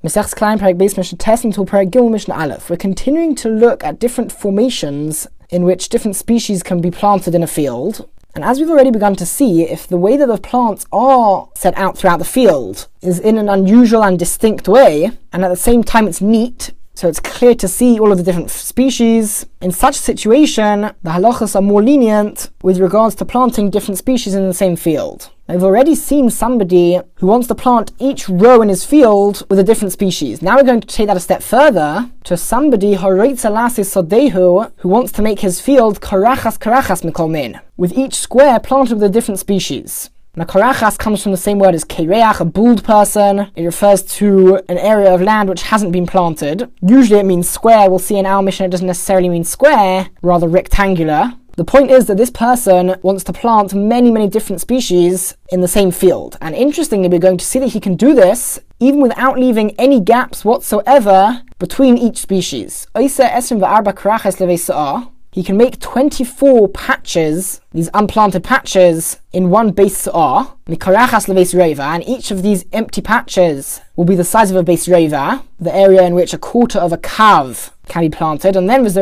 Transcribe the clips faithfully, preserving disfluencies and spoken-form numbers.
Mesechus Kilayim Perek Beis Mishnah Tes until Perek Gimel Mishnah Aleph. We're continuing to look at different formations in which different species can be planted in a field. And as we've already begun to see, if the way that the plants are set out throughout the field is in an unusual and distinct way, and at the same time it's neat, so it's clear to see all of the different species, in such a situation, the halachas are more lenient with regards to planting different species in the same field. Now, we've already seen somebody who wants to plant each row in his field with a different species. Now we're going to take that a step further to somebody sodehu who wants to make his field karachas karachas mikol min, with each square planted with a different species. Now, karachas comes from the same word as kereach, a bald person. It refers to an area of land which hasn't been planted. Usually it means square. We'll see in our Mishnah it doesn't necessarily mean square, rather rectangular. The point is that this person wants to plant many, many different species in the same field. And interestingly, we're going to see that he can do this even without leaving any gaps whatsoever between each species. He can make twenty-four patches, these unplanted patches, in one base sa'ah, and each of these empty patches will be the size of a base reva, the area in which a quarter of a kav can be planted, and then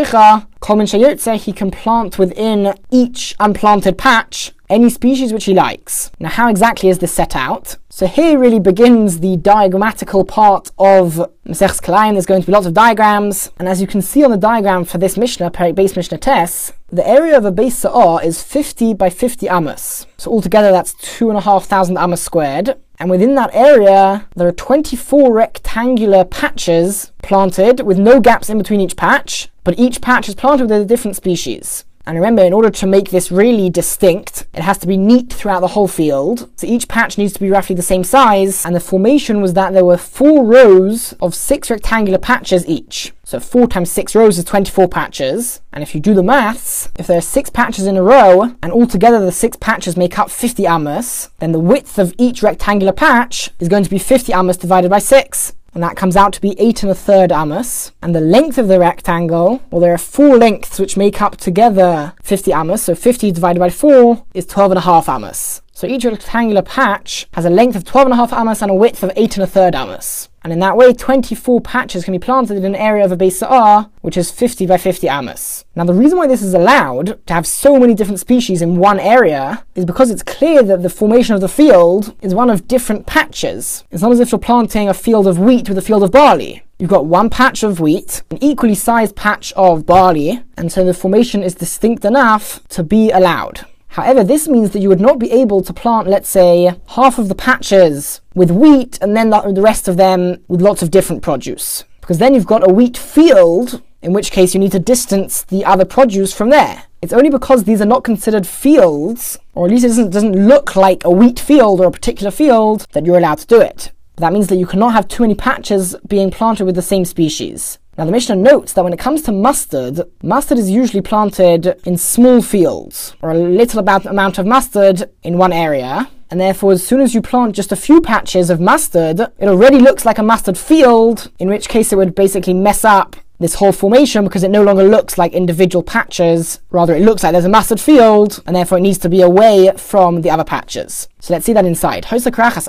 he can plant within each unplanted patch any species which he likes. Now, how exactly is this set out? So here really begins the diagrammatical part of Mesechus Kilayim. There's going to be lots of diagrams, and as you can see on the diagram for this Mishnah, Perek Beis Mishnah Tes, the area of a base sa'ah is fifty by fifty amos. So altogether that's two and a half thousand amos squared. And within that area, there are twenty-four rectangular patches planted with no gaps in between each patch, but each patch is planted with a different species. And remember, in order to make this really distinct, it has to be neat throughout the whole field. So each patch needs to be roughly the same size, and the formation was that there were four rows of six rectangular patches each. So four times six rows is twenty-four patches. And if you do the maths, if there are six patches in a row, and altogether the six patches make up fifty amos, then the width of each rectangular patch is going to be fifty amos divided by six. And that comes out to be eight and a third amos. And the length of the rectangle, well, there are four lengths which make up together fifty amos, so fifty divided by four is twelve and a half amos. So each rectangular patch has a length of twelve and a half amos and a width of eight and a third amos. And in that way, twenty-four patches can be planted in an area of a base sa'ah, which is fifty by fifty amos. Now, the reason why this is allowed, to have so many different species in one area, is because it's clear that the formation of the field is one of different patches. It's not as if you're planting a field of wheat with a field of barley. You've got one patch of wheat, an equally sized patch of barley, and so the formation is distinct enough to be allowed. However, this means that you would not be able to plant, let's say, half of the patches with wheat and then the rest of them with lots of different produce. Because then you've got a wheat field, in which case you need to distance the other produce from there. It's only because these are not considered fields, or at least it doesn't, doesn't look like a wheat field or a particular field, that you're allowed to do it. That means that you cannot have too many patches being planted with the same species. Now, the Mishnah notes that when it comes to mustard, mustard is usually planted in small fields, or a little about amount of mustard in one area, and therefore as soon as you plant just a few patches of mustard, it already looks like a mustard field, in which case it would basically mess up this whole formation because it no longer looks like individual patches, rather it looks like there's a mustard field, and therefore it needs to be away from the other patches. So let's see that inside. If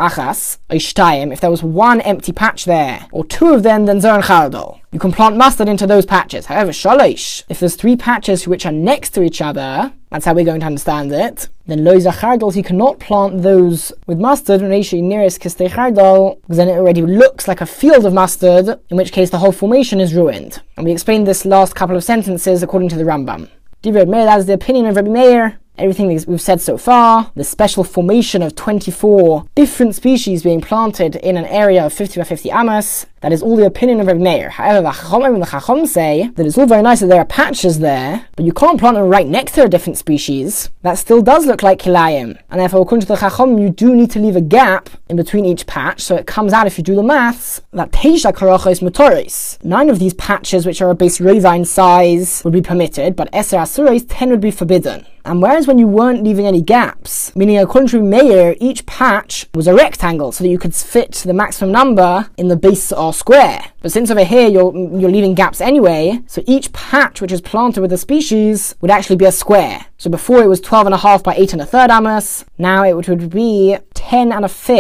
there was one empty patch there, or two of them, then zoran chardol. You can plant mustard into those patches. However, shalosh, if there's three patches which are next to each other, that's how we're going to understand it, then lo zachardol, he cannot plant those with mustard, because then it already looks like a field of mustard, in which case the whole formation is ruined. And we explained this last couple of sentences according to the Rambam. Divrei Meir, that is the opinion of Rabbi Meir. Everything we've said so far, the special formation of twenty-four different species being planted in an area of fifty by fifty amos, that is all the opinion of Rabbi Meir. However, the Chacham and the Chacham say that it's all very nice that there are patches there, but you can't plant them right next to a different species. That still does look like Kilayim. And therefore, according to the Chacham, you do need to leave a gap in between each patch, so it comes out, if you do the maths, that Teisha Karachos Motoris. Nine of these patches, which are a base reva in size, would be permitted, but Eser Asurais, ten would be forbidden. And whereas when you weren't leaving any gaps, meaning according to Meir, each patch was a rectangle so that you could fit the maximum number in the base or square. But since over here you're you're leaving gaps anyway, so each patch which is planted with a species would actually be a square. So before it was twelve and a half by eight and a third amos, now it would be ten and a fifth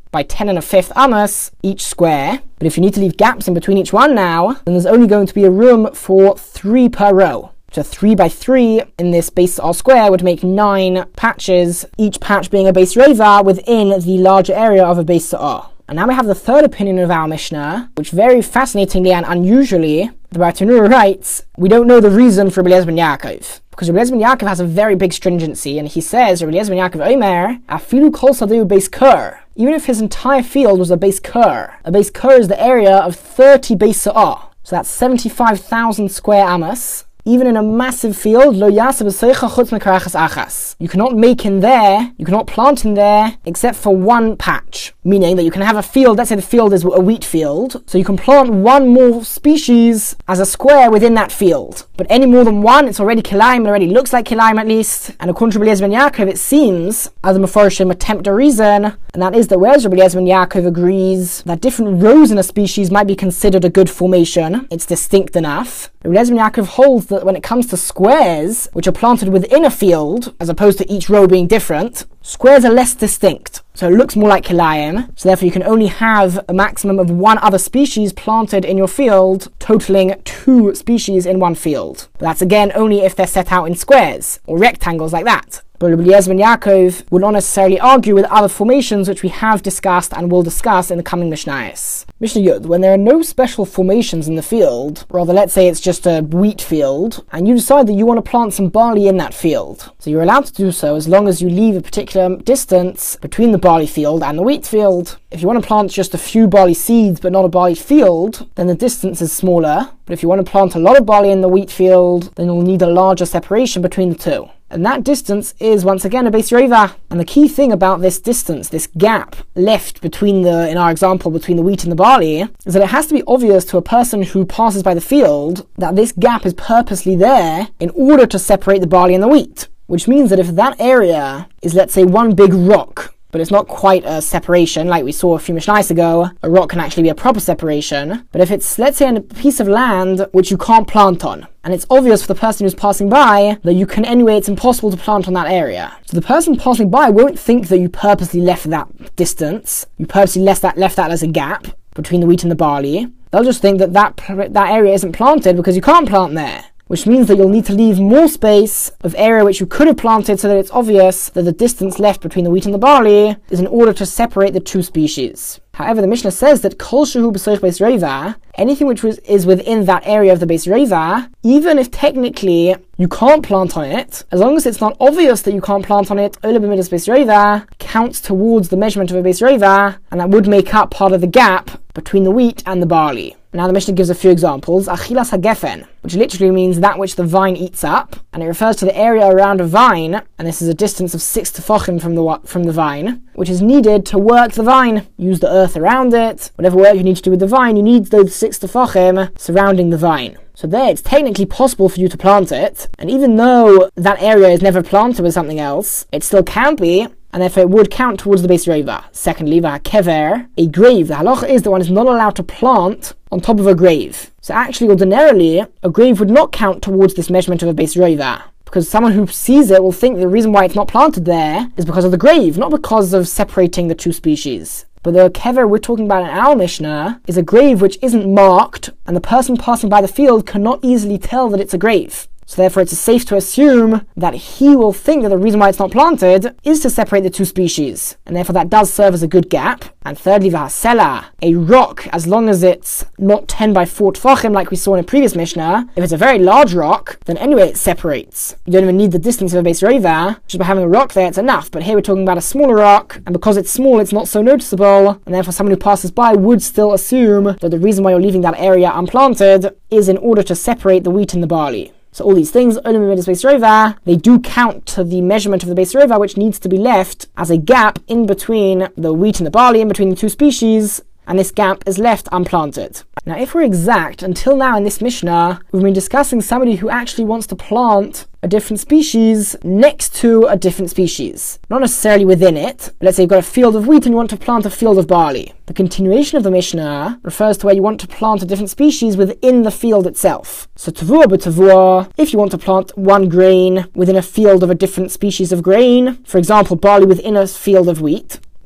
by ten and a fifth amos each square. But if you need to leave gaps in between each one now, then there's only going to be a room for three per row. So three by three in this base R square would make nine patches, each patch being a base reva within the larger area of a base R. And now we have the third opinion of our Mishnah, which very fascinatingly and unusually, the Bartanura writes, we don't know the reason for Rabbi Eliezer ben Yaakov. Because Rabbi Eliezer ben Yaakov has a very big stringency, and he says, Rabbi Eliezer ben Yaakov Omer, afilu kol sadeu base kur. Even if his entire field was a base kur, a base kur is the area of thirty base sa'ah. So that's seventy-five thousand square amos. Even in a massive field, lo yaseh b'seicha chutz mekarachas achas. You cannot make in there, you cannot plant in there, except for one patch. Meaning that you can have a field, let's say the field is a wheat field, so you can plant one more species as a square within that field. But any more than one, it's already kilayim, it already looks like kilayim at least. And according to Rabbi Eliezer ben Yaakov, it seems, as the Mefarshim attempt a reason, and that is that whereas Rabbi Eliezer ben Yaakov agrees that different rows in a species might be considered a good formation, it's distinct enough, Rabbi Eliezer ben Yaakov holds that when it comes to squares, which are planted within a field, as opposed to each row being different, squares are less distinct. So it looks more like kilayim, so therefore you can only have a maximum of one other species planted in your field, totaling two species in one field. But that's again only if they're set out in squares, or rectangles like that. But Rabbi Eliezer ben Yaakov will not necessarily argue with other formations which we have discussed and will discuss in the coming Mishnayos. Mishnah Yud, when there are no special formations in the field, rather let's say it's just a wheat field, and you decide that you want to plant some barley in that field. So you're allowed to do so as long as you leave a particular distance between the barley field and the wheat field. If you want to plant just a few barley seeds but not a barley field, then the distance is smaller. But if you want to plant a lot of barley in the wheat field, then you'll need a larger separation between the two. And that distance is, once again, a base reva. And the key thing about this distance, this gap left between the, in our example, between the wheat and the barley, is that it has to be obvious to a person who passes by the field that this gap is purposely there in order to separate the barley and the wheat. Which means that if that area is, let's say, one big rock, but it's not quite a separation like we saw a few Mishnayos ago, a rock can actually be a proper separation. But if it's, let's say, a piece of land which you can't plant on, and it's obvious for the person who's passing by that you can anyway, it's impossible to plant on that area. So the person passing by won't think that you purposely left that distance, you purposely left that, left that as a gap between the wheat and the barley. They'll just think that that, that area isn't planted because you can't plant there. Which means that you'll need to leave more space of area which you could have planted so that it's obvious that the distance left between the wheat and the barley is in order to separate the two species. However, the Mishnah says that kol shehu b'soich beis reva, anything which was, is within that area of the beis reva, even if technically you can't plant on it, as long as it's not obvious that you can't plant on it, ola b'midas beis reva counts towards the measurement of a beis reva, and that would make up part of the gap between the wheat and the barley. Now the Mishnah gives a few examples. Achilas hagefen, which literally means that which the vine eats up, and it refers to the area around a vine, and this is a distance of six tefachim from the from the vine, which is needed to work the vine. Use the earth around it. Whatever work you need to do with the vine, you need those six tefachim surrounding the vine. So there, it's technically possible for you to plant it, and even though that area is never planted with something else, it still can be, and therefore it would count towards the beis reva. Secondly, kever, a grave. The halacha is that one is not allowed to plant on top of a grave. So actually, ordinarily, a grave would not count towards this measurement of a beis reva, because someone who sees it will think the reason why it's not planted there is because of the grave, not because of separating the two species. But the kever we're talking about in our Mishnah is a grave which isn't marked, and the person passing by the field cannot easily tell that it's a grave. So therefore it's safe to assume that he will think that the reason why it's not planted is to separate the two species. And therefore that does serve as a good gap. And thirdly, v'hasela, a rock, as long as it's not ten by four tefachim like we saw in a previous Mishnah, if it's a very large rock, then anyway it separates. You don't even need the distance of a beis reva, just by having a rock there it's enough. But here we're talking about a smaller rock, and because it's small it's not so noticeable, and therefore someone who passes by would still assume that the reason why you're leaving that area unplanted is in order to separate the wheat and the barley. So all these things, olam b'midas beis reva, they do count to the measurement of the beis reva, which needs to be left as a gap in between the wheat and the barley, in between the two species, and this gap is left unplanted. Now if we're exact, until now in this Mishnah, we've been discussing somebody who actually wants to plant a different species next to a different species. Not necessarily within it, but let's say you've got a field of wheat and you want to plant a field of barley. The continuation of the Mishnah refers to where you want to plant a different species within the field itself. So tavua b'tavua, if you want to plant one grain within a field of a different species of grain, for example barley within a field of wheat,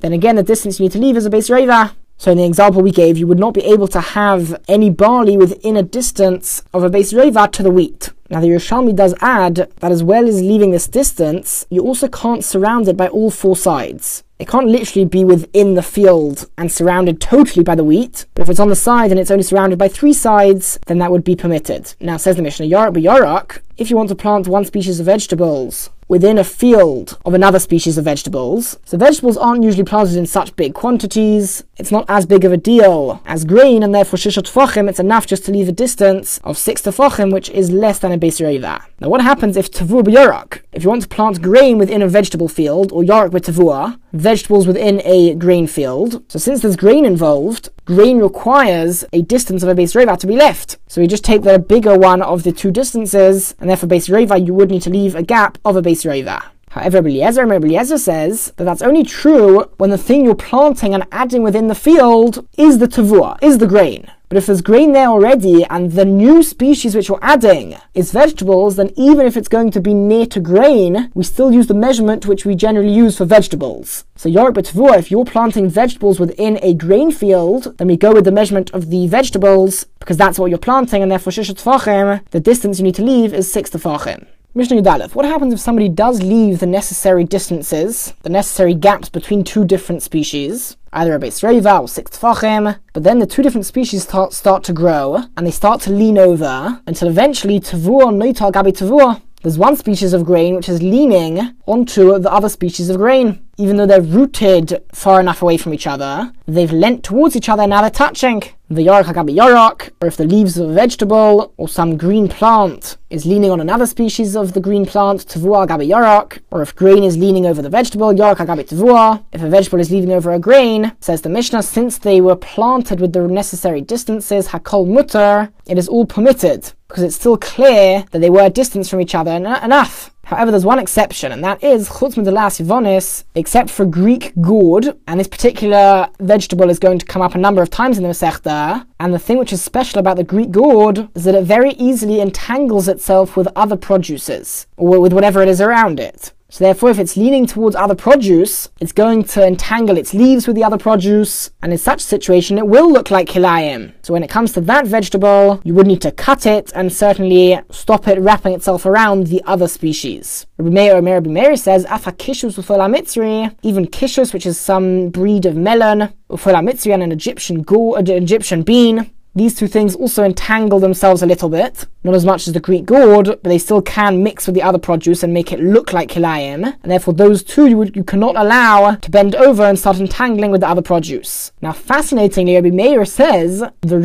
then again the distance you need to leave is a base reva. So in the example we gave, you would not be able to have any barley within a distance of a base reva to the wheat. Now the Yerushalmi does add that as well as leaving this distance, you also can't surround it by all four sides. It can't literally be within the field and surrounded totally by the wheat, but if it's on the side and it's only surrounded by three sides, then that would be permitted. Now says the Mishnah, Yarak b'Yarak, if you want to plant one species of vegetables within a field of another species of vegetables, so vegetables aren't usually planted in such big quantities, it's not as big of a deal as grain, and therefore shisha tefachim, it's enough just to leave a distance of six tefachim, which is less than a base reva. Now what happens if tavua b'Yarak? If you want to plant grain within a vegetable field, or Yarak b'Tavua, vegetables within a grain field, so since there's grain involved, grain requires a distance of a base reva to be left. So we just take the bigger one of the two distances, and therefore base reva, you would need to leave a gap of a base reva. However, Rabbi Eliezer, Rabbi Eliezer says that that's only true when the thing you're planting and adding within the field is the tavua, is the grain. But if there's grain there already and the new species which you're adding is vegetables, then even if it's going to be near to grain, we still use the measurement which we generally use for vegetables. So Yarak b'Tavua, if you're planting vegetables within a grain field, then we go with the measurement of the vegetables because that's what you're planting, and therefore shisha tefachim, the distance you need to leave is six tefachim. Mishnah Yudalef, what happens if somebody does leave the necessary distances, the necessary gaps between two different species, either a base reva or six tefachim, but then the two different species start, start to grow, and they start to lean over, until eventually tavua noitar gabi tavua. There's one species of grain which is leaning onto the other species of grain. Even though they're rooted far enough away from each other, they've leant towards each other and now they're touching. The Yarak hagabi Yarak, or if the leaves of a vegetable or some green plant is leaning on another species of the green plant, Tavua hagabi Yarak, or if grain is leaning over the vegetable, Yarak hagabi Tavua. If a vegetable is leaning over a grain, says the Mishnah, since they were planted with the necessary distances, Hakol Mutter, it is all permitted, because it's still clear that they were distance from each other en- enough. However, there's one exception, and that is chutz midelas yivonis, except for Greek gourd, and this particular vegetable is going to come up a number of times in the Masechta, and the thing which is special about the Greek gourd is that it very easily entangles itself with other produces, or with whatever it is around it. So therefore, if it's leaning towards other produce, it's going to entangle its leaves with the other produce, and in such a situation, it will look like kilayim. So when it comes to that vegetable, you would need to cut it and certainly stop it wrapping itself around the other species. Rabbi Meir, Rabbi Meir says, Afa kishus ufol mitzri, even kishus, which is some breed of melon, ufol mitzri, and an Egyptian gourd, an Egyptian bean. These two things also entangle themselves a little bit, not as much as the Greek gourd, but they still can mix with the other produce and make it look like kilayim, and therefore those two you, would, you cannot allow to bend over and start entangling with the other produce. Now fascinatingly, Rabbi Meir says,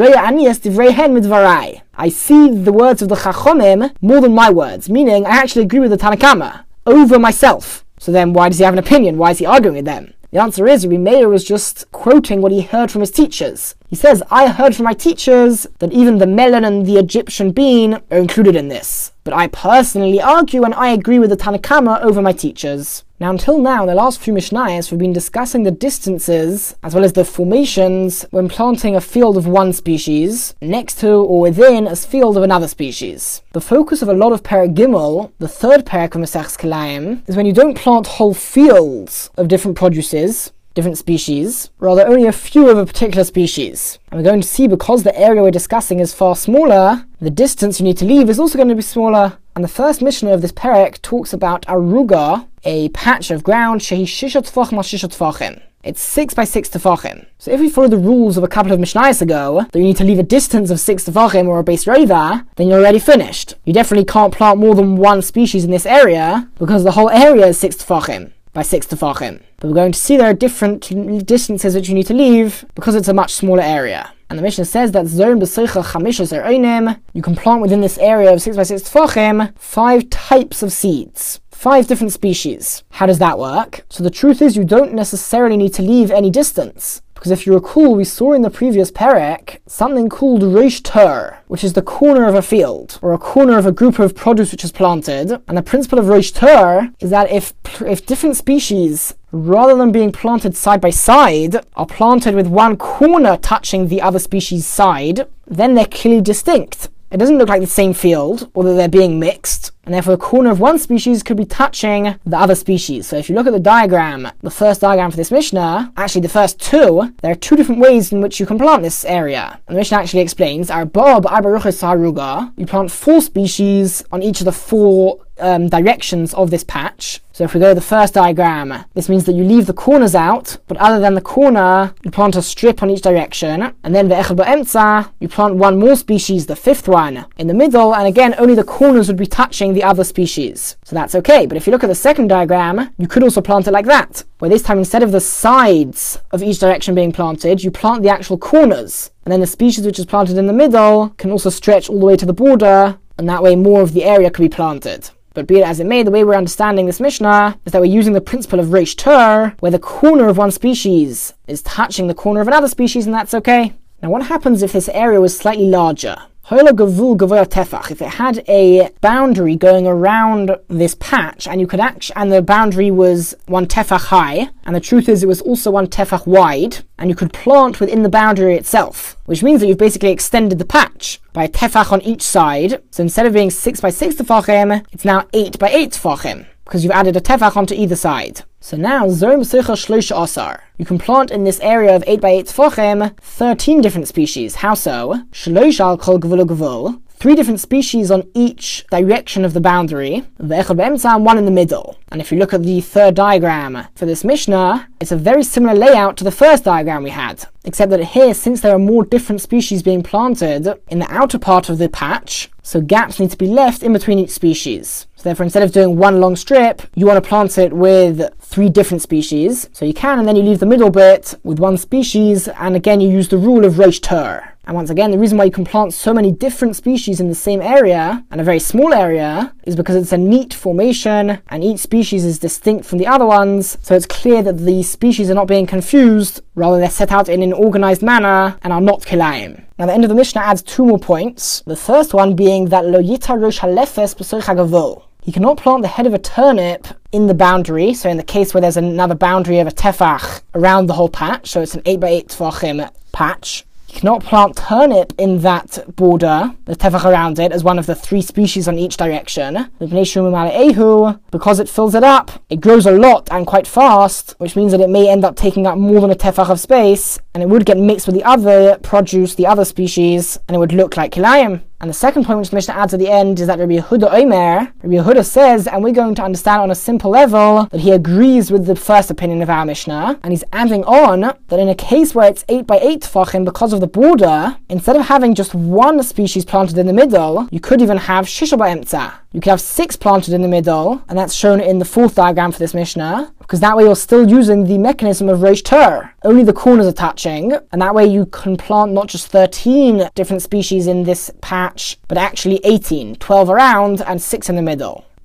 I see the words of the Chachomim more than my words, meaning I actually agree with the Tanna Kama over myself. So then why does he have an opinion? Why is he arguing with them? The answer is, Rabbi Meir was just quoting what he heard from his teachers. He says, I heard from my teachers that even the melon and the Egyptian bean are included in this. But I personally argue and I agree with the Tanna Kama over my teachers. Now until now, in the last few Mishnayos, we've been discussing the distances as well as the formations when planting a field of one species next to or within a field of another species. The focus of a lot of Perek Gimel, the third Perek of Maseches Kilayim, is when you don't plant whole fields of different produces, different species, rather only a few of a particular species. And we're going to see, because the area we're discussing is far smaller, the distance you need to leave is also going to be smaller. And the first Mishnah of this Perek talks about aruga, a patch of ground, shehi shisha tefachim al shisha tefachim. It's six by six tefachim. So if we follow the rules of a couple of Mishnayos ago, that you need to leave a distance of six tefachim or a base reva, then you're already finished. You definitely can't plant more than one species in this area, because the whole area is six tefachim by six tefachim. But we're going to see there are different distances which you need to leave, because it's a much smaller area. And the Mishnah says that Zorim b'Seicha Chamisha Zeroinim, you can plant within this area of six by six tefachim five types of seeds. Five different species. How does that work? So the truth is, you don't necessarily need to leave any distance. Because if you recall, we saw in the previous Perek something called Rosh Tur, which is the corner of a field, or a corner of a group of produce which is planted. And the principle of Rosh Tur is that if, if different species, rather than being planted side by side, are planted with one corner touching the other species' side, then they're clearly distinct. It doesn't look like the same field, or that they're being mixed. and therefore the corner of one species could be touching the other species. So if you look at the diagram, the first diagram for this Mishnah, actually the first two, there are two different ways in which you can plant this area. And the Mishnah actually explains, you plant four species on each of the four um, directions of this patch. So if we go to the first diagram, this means that you leave the corners out, but other than the corner, you plant a strip on each direction, and then ve'echad ba'emtza, you plant one more species, the fifth one, in the middle, and again, only the corners would be touching the other species. So that's okay, but if you look at the second diagram, you could also plant it like that, where this time instead of the sides of each direction being planted, you plant the actual corners, and then the species which is planted in the middle can also stretch all the way to the border, and that way more of the area could be planted. But be it as it may, the way we're understanding this Mishnah is that we're using the principle of Reish Tur, where the corner of one species is touching the corner of another species, and that's okay. Now what happens if this area was slightly larger? If it had a boundary going around this patch, and you could act- and the boundary was one tefach high, and the truth is it was also one tefach wide, and you could plant within the boundary itself, which means that you've basically extended the patch by a tefach on each side. So instead of being six by six tefachim, it's now eight by eight tefachim, because you've added a tefach onto either side. So now, you can plant in this area of eight by eight tefachim thirteen different species. How so? Three different species on each direction of the boundary, and one in the middle. And if you look at the third diagram for this Mishnah, it's a very similar layout to the first diagram we had, except that here, since there are more different species being planted in the outer part of the patch, so gaps need to be left in between each species. So therefore, instead of doing one long strip, you want to plant it with three different species. So you can, and then you leave the middle bit with one species, and again you use the rule of Reish Tur. And once again, the reason why you can plant so many different species in the same area, and a very small area, is because it's a neat formation, and each species is distinct from the other ones, so it's clear that the species are not being confused, rather they're set out in an organized manner, and are not kilayim. Now the end of the Mishnah adds two more points, the first one being that lo yitar rosh halefes b'sorich hagavol. You cannot plant the head of a turnip in the boundary, so in the case where there's another boundary of a tefach around the whole patch, so it's an eight by eight tefachim patch. You cannot plant turnip in that border, the tefach around it, as one of the three species on each direction. Because it fills it up, it grows a lot and quite fast, which means that it may end up taking up more than a tefach of space, and it would get mixed with the other produce, the other species, and it would look like kilayim. And the second point which the Mishnah adds at the end is that Rabbi Yehuda Omer, Rabbi Yehuda says, and we're going to understand on a simple level, that he agrees with the first opinion of our Mishnah, and he's adding on that in a case where it's eight by eight tefachim because of the border, instead of having just one species planted in the middle, you could even have shisha ba'emtza. You could have six planted in the middle, and that's shown in the fourth diagram for this Mishnah, because that way you're still using the mechanism of Reish Tur. Only the corners are touching, and that way you can plant not just thirteen different species in this patch, but actually eighteen, twelve around and six in the middle.